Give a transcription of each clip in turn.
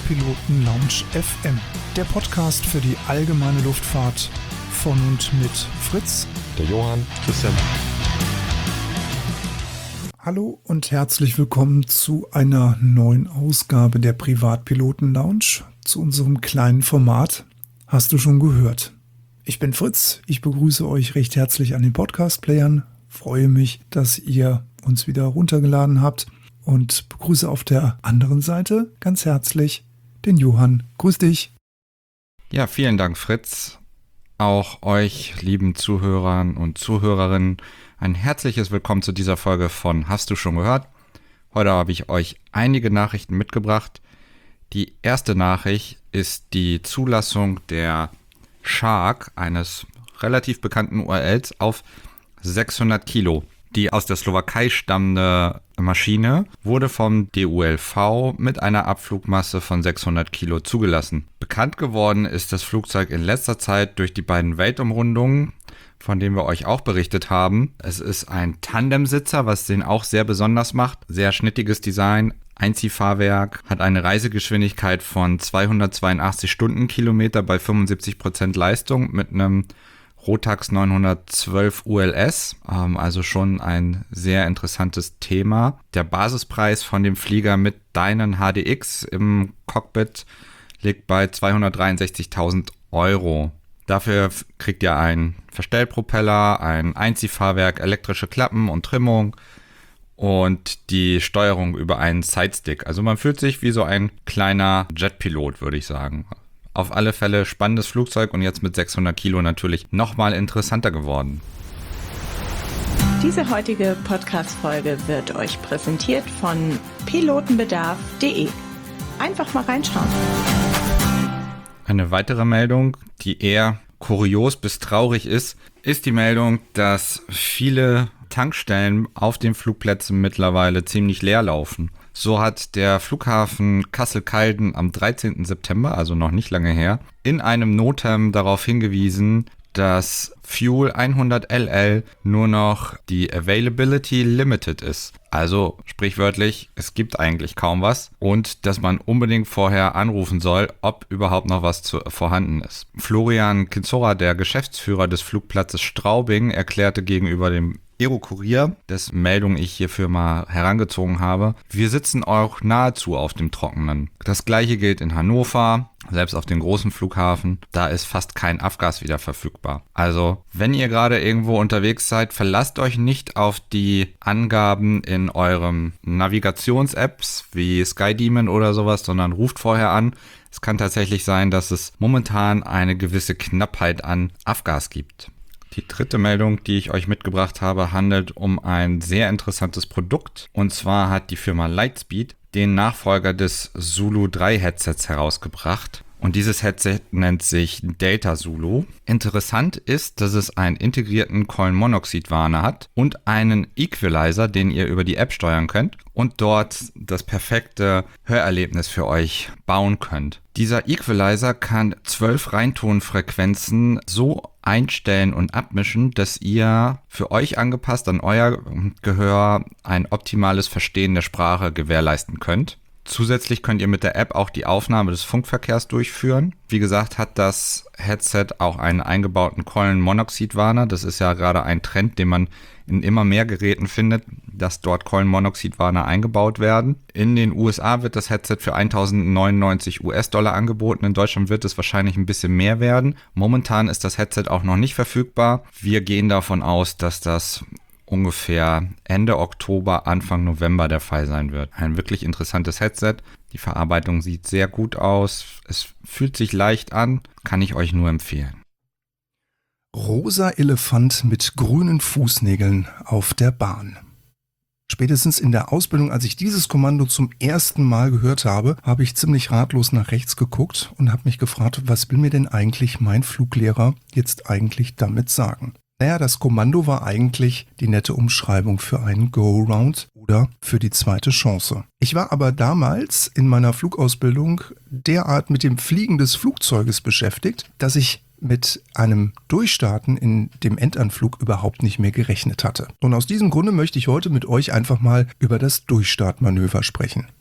Privatpiloten Lounge FM, der Podcast für die allgemeine Luftfahrt von und mit Fritz, der Johann, Christian. Hallo und herzlich willkommen zu einer neuen Ausgabe der Privatpiloten Lounge, zu unserem kleinen Format. Hast du schon gehört? Ich bin Fritz, ich begrüße euch recht herzlich an den Podcast-Playern, freue mich, dass ihr uns wieder runtergeladen habt und begrüße auf der anderen Seite ganz herzlich den Johann. Grüß dich. Ja, vielen Dank, Fritz. Auch euch, lieben Zuhörern und Zuhörerinnen, ein herzliches Willkommen zu dieser Folge von Hast du schon gehört? Heute habe ich euch einige Nachrichten mitgebracht. Die erste Nachricht ist die Zulassung der Shark, eines relativ bekannten URLs, auf 600 Kilo. Die aus der Slowakei stammende Maschine wurde vom DULV mit einer Abflugmasse von 600 Kilo zugelassen. Bekannt geworden ist das Flugzeug in letzter Zeit durch die beiden Weltumrundungen, von denen wir euch auch berichtet haben. Es ist ein Tandemsitzer, was den auch sehr besonders macht. Sehr schnittiges Design, Einziehfahrwerk, hat eine Reisegeschwindigkeit von 282 Stundenkilometer bei 75% Leistung mit einem Rotax 912 ULS, also schon ein sehr interessantes Thema. Der Basispreis von dem Flieger mit Dynon HDX im Cockpit liegt bei 263.000 €. Dafür kriegt ihr einen Verstellpropeller, ein Einziehfahrwerk, elektrische Klappen und Trimmung und die Steuerung über einen Sidestick. Also man fühlt sich wie so ein kleiner Jetpilot, würde ich sagen. Auf alle Fälle spannendes Flugzeug und jetzt mit 600 Kilo natürlich nochmal interessanter geworden. Diese heutige Podcast-Folge wird euch präsentiert von pilotenbedarf.de. Einfach mal reinschauen. Eine weitere Meldung, die eher kurios bis traurig ist die Meldung, dass viele Tankstellen auf den Flugplätzen mittlerweile ziemlich leer laufen. So hat der Flughafen Kassel-Calden am 13. September, also noch nicht lange her, in einem Notem darauf hingewiesen, dass Fuel 100 LL nur noch die Availability Limited ist. Also sprichwörtlich, es gibt eigentlich kaum was und dass man unbedingt vorher anrufen soll, ob überhaupt noch was vorhanden ist. Florian Kinzora, der Geschäftsführer des Flugplatzes Straubing, erklärte gegenüber dem Aero-Kurier, dessen Meldung ich hierfür mal herangezogen habe: Wir sitzen auch nahezu auf dem Trockenen. Das gleiche gilt in Hannover, selbst auf dem großen Flughafen, da ist fast kein Avgas wieder verfügbar. Also, wenn ihr gerade irgendwo unterwegs seid, verlasst euch nicht auf die Angaben in eurem Navigations-Apps wie SkyDemon oder sowas, sondern ruft vorher an. Es kann tatsächlich sein, dass es momentan eine gewisse Knappheit an Avgas gibt. Die dritte Meldung, die ich euch mitgebracht habe, handelt um ein sehr interessantes Produkt. Und zwar hat die Firma Lightspeed den Nachfolger des Zulu 3 Headsets herausgebracht. Und dieses Headset nennt sich Delta Zulu. Interessant ist, dass es einen integrierten Kohlenmonoxidwarner hat und einen Equalizer, den ihr über die App steuern könnt und dort das perfekte Hörerlebnis für euch bauen könnt. Dieser Equalizer kann 12 Reintonfrequenzen so einstellen und abmischen, dass ihr für euch angepasst an euer Gehör ein optimales Verstehen der Sprache gewährleisten könnt. Zusätzlich könnt ihr mit der App auch die Aufnahme des Funkverkehrs durchführen. Wie gesagt, hat das Headset auch einen eingebauten Kohlenmonoxidwarner. Das ist ja gerade ein Trend, den man in immer mehr Geräten findet, dass dort Kohlenmonoxidwarner eingebaut werden. In den USA wird das Headset für 1.099 US-Dollar angeboten. In Deutschland wird es wahrscheinlich ein bisschen mehr werden. Momentan ist das Headset auch noch nicht verfügbar. Wir gehen davon aus, dass das ungefähr Ende Oktober, Anfang November der Fall sein wird. Ein wirklich interessantes Headset. Die Verarbeitung sieht sehr gut aus. Es fühlt sich leicht an. Kann ich euch nur empfehlen. Rosa Elefant mit grünen Fußnägeln auf der Bahn. Spätestens in der Ausbildung, als ich dieses Kommando zum ersten Mal gehört habe, habe ich ziemlich ratlos nach rechts geguckt und habe mich gefragt, was will mir denn eigentlich mein Fluglehrer jetzt eigentlich damit sagen? Naja, das Kommando war eigentlich die nette Umschreibung für einen Go-Around oder für die zweite Chance. Ich war aber damals in meiner Flugausbildung derart mit dem Fliegen des Flugzeuges beschäftigt, dass ich mit einem Durchstarten in dem Endanflug überhaupt nicht mehr gerechnet hatte. Und aus diesem Grunde möchte ich heute mit euch einfach mal über das Durchstartmanöver sprechen.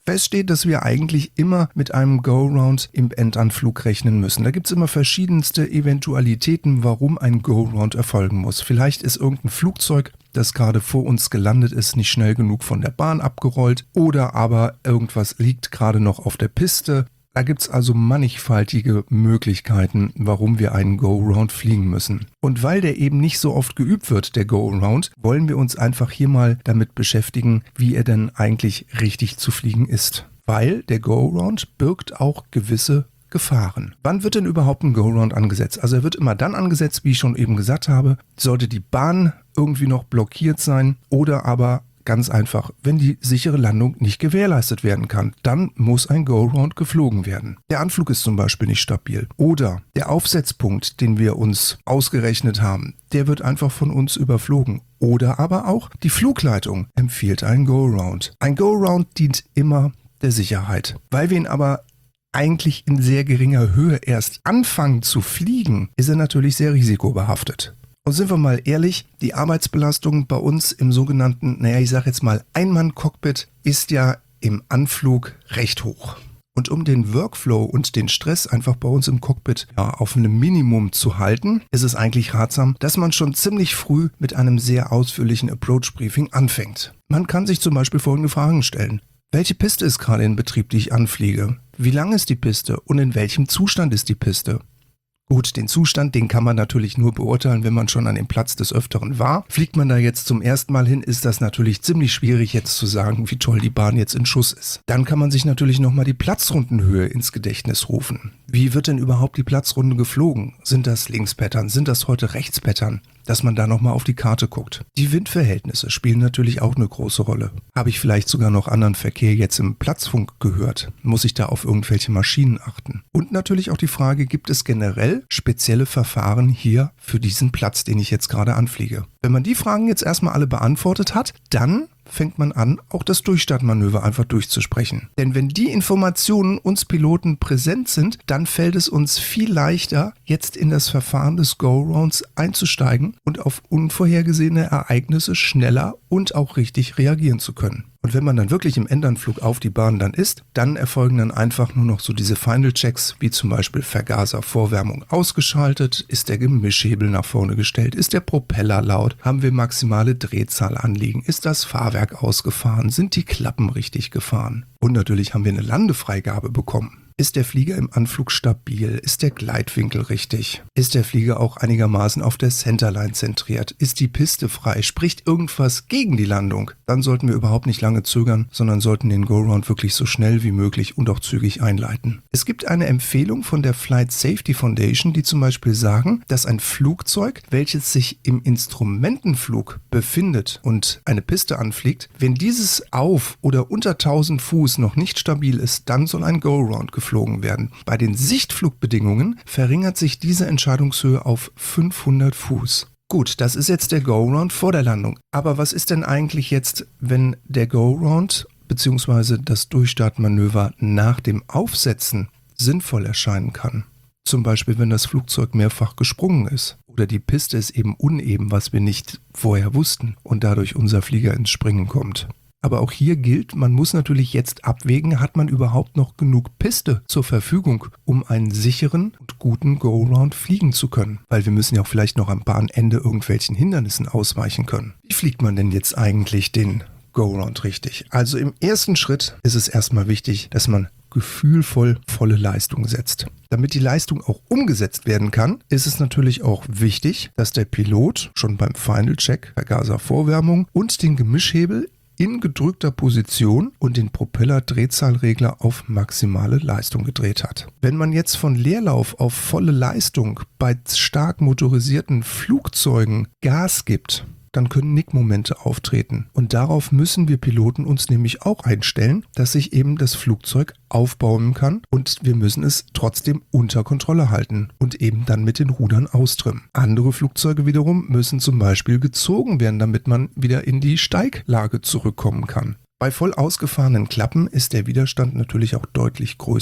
Fest steht, dass wir eigentlich immer mit einem Go-Round im Endanflug rechnen müssen. Da gibt es immer verschiedenste Eventualitäten, warum ein Go-Round erfolgen muss. Vielleicht ist irgendein Flugzeug, das gerade vor uns gelandet ist, nicht schnell genug von der Bahn abgerollt oder aber irgendwas liegt gerade noch auf der Piste. Da gibt es also mannigfaltige Möglichkeiten, warum wir einen Go-Round fliegen müssen. Und weil der eben nicht so oft geübt wird, der Go-Round, wollen wir uns einfach hier mal damit beschäftigen, wie er denn eigentlich richtig zu fliegen ist. Weil der Go-Round birgt auch gewisse Gefahren. Wann wird denn überhaupt ein Go-Round angesetzt? Also er wird immer dann angesetzt, wie ich schon eben gesagt habe, sollte die Bahn irgendwie noch blockiert sein oder aber ganz einfach, wenn die sichere Landung nicht gewährleistet werden kann, dann muss ein Go-Round geflogen werden. Der Anflug ist zum Beispiel nicht stabil. Oder der Aufsetzpunkt, den wir uns ausgerechnet haben, der wird einfach von uns überflogen. Oder aber auch die Flugleitung empfiehlt einen Go-Round. Ein Go-Round dient immer der Sicherheit. Weil wir ihn aber eigentlich in sehr geringer Höhe erst anfangen zu fliegen, ist er natürlich sehr risikobehaftet. Und sind wir mal ehrlich, die Arbeitsbelastung bei uns im sogenannten, ich sage jetzt mal Einmann-Cockpit, ist ja im Anflug recht hoch. Und um den Workflow und den Stress einfach bei uns im Cockpit auf einem Minimum zu halten, ist es eigentlich ratsam, dass man schon ziemlich früh mit einem sehr ausführlichen Approach-Briefing anfängt. Man kann sich zum Beispiel folgende Fragen stellen. Welche Piste ist gerade in Betrieb, die ich anfliege? Wie lang ist die Piste und in welchem Zustand ist die Piste? Gut, den Zustand, den kann man natürlich nur beurteilen, wenn man schon an dem Platz des Öfteren war. Fliegt man da jetzt zum ersten Mal hin, ist das natürlich ziemlich schwierig jetzt zu sagen, wie toll die Bahn jetzt in Schuss ist. Dann kann man sich natürlich nochmal die Platzrundenhöhe ins Gedächtnis rufen. Wie wird denn überhaupt die Platzrunde geflogen? Sind das Linkspattern? Sind das heute Rechtspattern? Dass man da nochmal auf die Karte guckt. Die Windverhältnisse spielen natürlich auch eine große Rolle. Habe ich vielleicht sogar noch anderen Verkehr jetzt im Platzfunk gehört? Muss ich da auf irgendwelche Maschinen achten? Und natürlich auch die Frage, gibt es generell spezielle Verfahren hier für diesen Platz, den ich jetzt gerade anfliege? Wenn man die Fragen jetzt erstmal alle beantwortet hat, dann fängt man an, auch das Durchstartmanöver einfach durchzusprechen. Denn wenn die Informationen uns Piloten präsent sind, dann fällt es uns viel leichter, jetzt in das Verfahren des Go-Rounds einzusteigen und auf unvorhergesehene Ereignisse schneller und auch richtig reagieren zu können. Und wenn man dann wirklich im Endanflug auf die Bahn dann ist, dann erfolgen dann einfach nur noch so diese Final-Checks, wie zum Beispiel Vergaservorwärmung ausgeschaltet, ist der Gemischhebel nach vorne gestellt, ist der Propeller laut, haben wir maximale Drehzahl anliegen, ist das Fahrwerk ausgefahren, sind die Klappen richtig gefahren. Und natürlich haben wir eine Landefreigabe bekommen. Ist der Flieger im Anflug stabil? Ist der Gleitwinkel richtig? Ist der Flieger auch einigermaßen auf der Centerline zentriert? Ist die Piste frei? Spricht irgendwas gegen die Landung? Dann sollten wir überhaupt nicht lange zögern, sondern sollten den Go-Round wirklich so schnell wie möglich und auch zügig einleiten. Es gibt eine Empfehlung von der Flight Safety Foundation, die zum Beispiel sagen, dass ein Flugzeug, welches sich im Instrumentenflug befindet und eine Piste anfliegt, wenn dieses auf oder unter 1000 Fuß noch nicht stabil ist, dann soll ein Go-Round geflogen werden. Bei den Sichtflugbedingungen verringert sich diese Entscheidungshöhe auf 500 Fuß. Gut, das ist jetzt der Go-Round vor der Landung. Aber was ist denn eigentlich jetzt, wenn der Go-Round bzw. das Durchstartmanöver nach dem Aufsetzen sinnvoll erscheinen kann? Zum Beispiel, wenn das Flugzeug mehrfach gesprungen ist oder die Piste ist eben uneben, was wir nicht vorher wussten und dadurch unser Flieger ins Springen kommt. Aber auch hier gilt, man muss natürlich jetzt abwägen, hat man überhaupt noch genug Piste zur Verfügung, um einen sicheren und guten Go-Round fliegen zu können. Weil wir müssen ja auch vielleicht noch am Bahnende irgendwelchen Hindernissen ausweichen können. Wie fliegt man denn jetzt eigentlich den Go-Round richtig? Also im ersten Schritt ist es erstmal wichtig, dass man gefühlvoll volle Leistung setzt. Damit die Leistung auch umgesetzt werden kann, ist es natürlich auch wichtig, dass der Pilot schon beim Final Check, Vergaservorwärmung und den Gemischhebel in gedrückter Position und den Propeller-Drehzahlregler auf maximale Leistung gedreht hat. Wenn man jetzt von Leerlauf auf volle Leistung bei stark motorisierten Flugzeugen Gas gibt, dann können Nickmomente auftreten. Und darauf müssen wir Piloten uns nämlich auch einstellen, dass sich eben das Flugzeug aufbauen kann und wir müssen es trotzdem unter Kontrolle halten und eben dann mit den Rudern austrimmen. Andere Flugzeuge wiederum müssen zum Beispiel gezogen werden, damit man wieder in die Steiglage zurückkommen kann. Bei voll ausgefahrenen Klappen ist der Widerstand natürlich auch deutlich größer.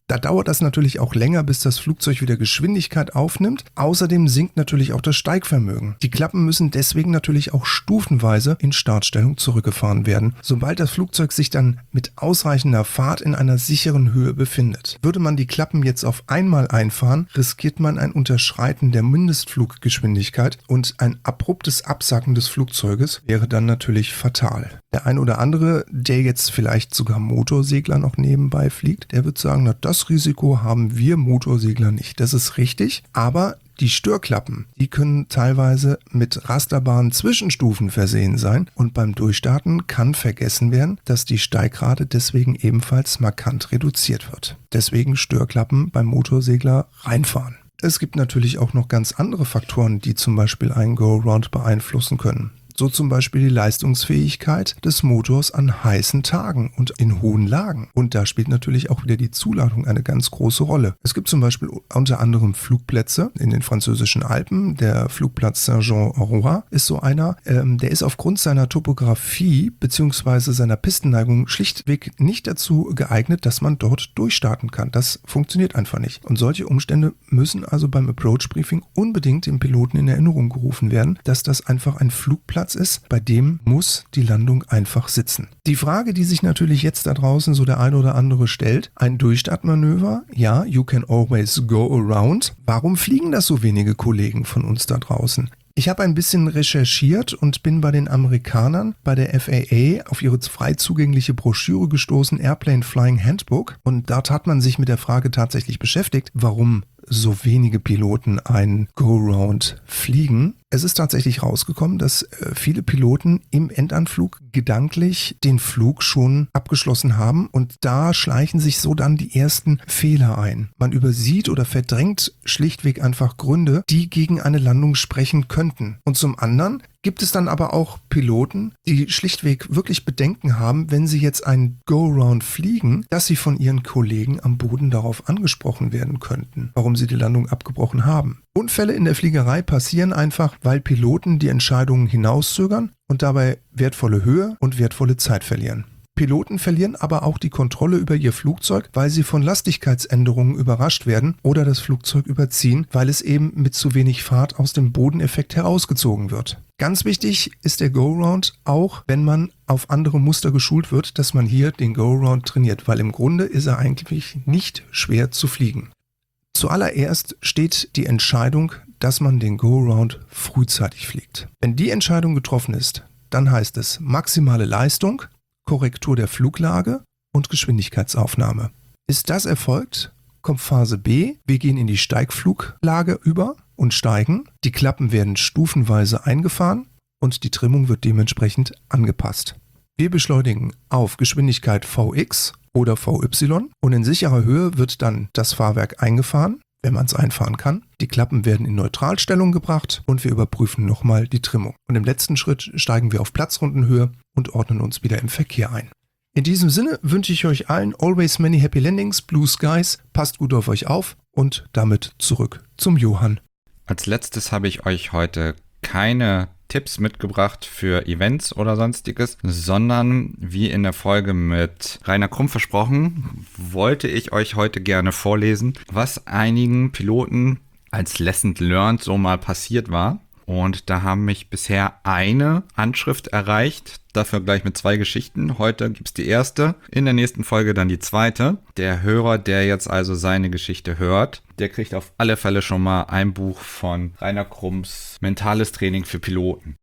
Da dauert das natürlich auch länger, bis das Flugzeug wieder Geschwindigkeit aufnimmt. Außerdem sinkt natürlich auch das Steigvermögen. Die Klappen müssen deswegen natürlich auch stufenweise in Startstellung zurückgefahren werden, sobald das Flugzeug sich dann mit ausreichender Fahrt in einer sicheren Höhe befindet. Würde man die Klappen jetzt auf einmal einfahren, riskiert man ein Unterschreiten der Mindestfluggeschwindigkeit und ein abruptes Absacken des Flugzeuges wäre dann natürlich fatal. Der ein oder andere, der jetzt vielleicht sogar Motorsegler noch nebenbei fliegt, der wird sagen, na, das Risiko haben wir Motorsegler nicht. Das ist richtig, aber die Störklappen, die können teilweise mit rasterbaren Zwischenstufen versehen sein und beim Durchstarten kann vergessen werden, dass die Steigrate deswegen ebenfalls markant reduziert wird. Deswegen Störklappen beim Motorsegler reinfahren. Es gibt natürlich auch noch ganz andere Faktoren, die zum Beispiel einen Go-Around beeinflussen können. So zum Beispiel die Leistungsfähigkeit des Motors an heißen Tagen und in hohen Lagen. Und da spielt natürlich auch wieder die Zuladung eine ganz große Rolle. Es gibt zum Beispiel unter anderem Flugplätze in den französischen Alpen. Der Flugplatz Saint-Jean-en-Roi ist so einer. Der ist aufgrund seiner Topografie bzw. seiner Pistenneigung schlichtweg nicht dazu geeignet, dass man dort durchstarten kann. Das funktioniert einfach nicht. Und solche Umstände müssen also beim Approach Briefing unbedingt dem Piloten in Erinnerung gerufen werden, dass das einfach ein Flugplatz ist, bei dem muss die Landung einfach sitzen. Die Frage, die sich natürlich jetzt da draußen so der eine oder andere stellt, ein Durchstartmanöver, ja, you can always go around. Warum fliegen das so wenige Kollegen von uns da draußen? Ich habe ein bisschen recherchiert und bin bei den Amerikanern, bei der FAA, auf ihre frei zugängliche Broschüre gestoßen, Airplane Flying Handbook. Und dort hat man sich mit der Frage tatsächlich beschäftigt, warum so wenige Piloten ein Go-Round fliegen. Es ist tatsächlich rausgekommen, dass viele Piloten im Endanflug gedanklich den Flug schon abgeschlossen haben und da schleichen sich so dann die ersten Fehler ein. Man übersieht oder verdrängt schlichtweg einfach Gründe, die gegen eine Landung sprechen könnten. Und zum anderen gibt es dann aber auch Piloten, die schlichtweg wirklich Bedenken haben, wenn sie jetzt einen Go-Round fliegen, dass sie von ihren Kollegen am Boden darauf angesprochen werden könnten, warum sie die Landung abgebrochen haben. Unfälle in der Fliegerei passieren einfach, weil Piloten die Entscheidungen hinauszögern und dabei wertvolle Höhe und wertvolle Zeit verlieren. Piloten verlieren aber auch die Kontrolle über ihr Flugzeug, weil sie von Lastigkeitsänderungen überrascht werden oder das Flugzeug überziehen, weil es eben mit zu wenig Fahrt aus dem Bodeneffekt herausgezogen wird. Ganz wichtig ist der Go-Round auch, wenn man auf andere Muster geschult wird, dass man hier den Go-Round trainiert, weil im Grunde ist er eigentlich nicht schwer zu fliegen. Zuallererst steht die Entscheidung, dass man den Go-Round frühzeitig fliegt. Wenn die Entscheidung getroffen ist, dann heißt es maximale Leistung, Korrektur der Fluglage und Geschwindigkeitsaufnahme. Ist das erfolgt, kommt Phase B. Wir gehen in die Steigfluglage über und steigen. Die Klappen werden stufenweise eingefahren und die Trimmung wird dementsprechend angepasst. Wir beschleunigen auf Geschwindigkeit Vx oder Vy und in sicherer Höhe wird dann das Fahrwerk eingefahren, wenn man es einfahren kann. Die Klappen werden in Neutralstellung gebracht und wir überprüfen nochmal die Trimmung. Und im letzten Schritt steigen wir auf Platzrundenhöhe und ordnen uns wieder im Verkehr ein. In diesem Sinne wünsche ich euch allen always many happy landings, blue skies, passt gut auf euch auf und damit zurück zum Johann. Als letztes habe ich euch heute keine Tipps mitgebracht für Events oder sonstiges, sondern wie in der Folge mit Rainer Krumm versprochen, wollte ich euch heute gerne vorlesen, was einigen Piloten als Lesson Learned so mal passiert war. Und da haben mich bisher eine Anschrift erreicht, dafür gleich mit 2 Geschichten. Heute gibt es die erste, in der nächsten Folge dann die zweite. Der Hörer, der jetzt also seine Geschichte hört, der kriegt auf alle Fälle schon mal ein Buch von Rainer Krumms Mentales Training für Piloten.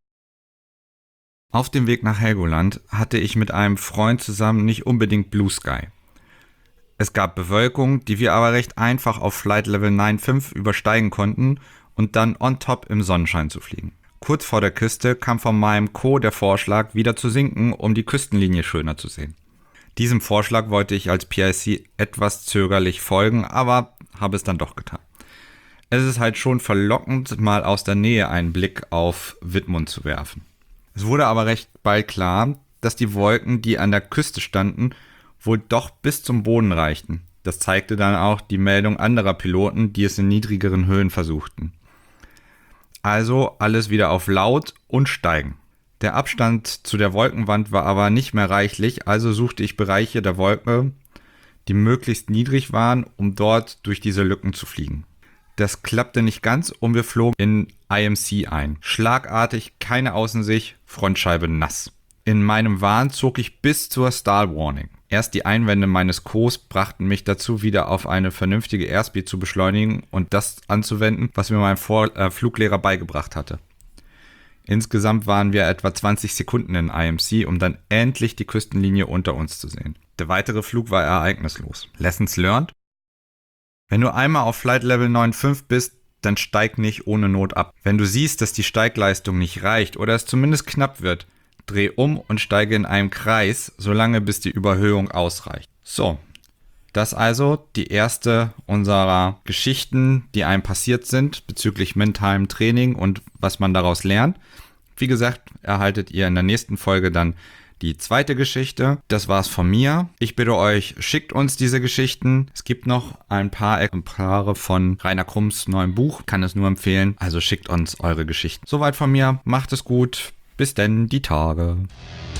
Auf dem Weg nach Helgoland hatte ich mit einem Freund zusammen nicht unbedingt Blue Sky. Es gab Bewölkung, die wir aber recht einfach auf Flight Level 9.5 übersteigen konnten und dann on top im Sonnenschein zu fliegen. Kurz vor der Küste kam von meinem Co. der Vorschlag, wieder zu sinken, um die Küstenlinie schöner zu sehen. Diesem Vorschlag wollte ich als PIC etwas zögerlich folgen, aber habe es dann doch getan. Es ist halt schon verlockend, mal aus der Nähe einen Blick auf Wittmund zu werfen. Es wurde aber recht bald klar, dass die Wolken, die an der Küste standen, wohl doch bis zum Boden reichten. Das zeigte dann auch die Meldung anderer Piloten, die es in niedrigeren Höhen versuchten. Also alles wieder auf laut und steigen. Der Abstand zu der Wolkenwand war aber nicht mehr reichlich, also suchte ich Bereiche der Wolke, die möglichst niedrig waren, um dort durch diese Lücken zu fliegen. Das klappte nicht ganz und wir flogen in IMC ein. Schlagartig, keine Außensicht, Frontscheibe nass. In meinem Wahn zog ich bis zur Stall Warning. Erst die Einwände meines Co's brachten mich dazu, wieder auf eine vernünftige Airspeed zu beschleunigen und das anzuwenden, was mir mein Fluglehrer beigebracht hatte. Insgesamt waren wir etwa 20 Sekunden in IMC, um dann endlich die Küstenlinie unter uns zu sehen. Der weitere Flug war ereignislos. Lessons learned? Wenn du einmal auf Flight Level 9.5 bist, dann steig nicht ohne Not ab. Wenn du siehst, dass die Steigleistung nicht reicht oder es zumindest knapp wird, dreh um und steige in einem Kreis, solange bis die Überhöhung ausreicht. So, das also die erste unserer Geschichten, die einem passiert sind bezüglich Min-Time-Training und was man daraus lernt. Wie gesagt, erhaltet ihr in der nächsten Folge dann die zweite Geschichte. Das war's von mir. Ich bitte euch, schickt uns diese Geschichten. Es gibt noch ein paar Exemplare von Rainer Krumms neuem Buch. Kann es nur empfehlen. Also schickt uns eure Geschichten. Soweit von mir. Macht es gut. Bis denn, die Tage.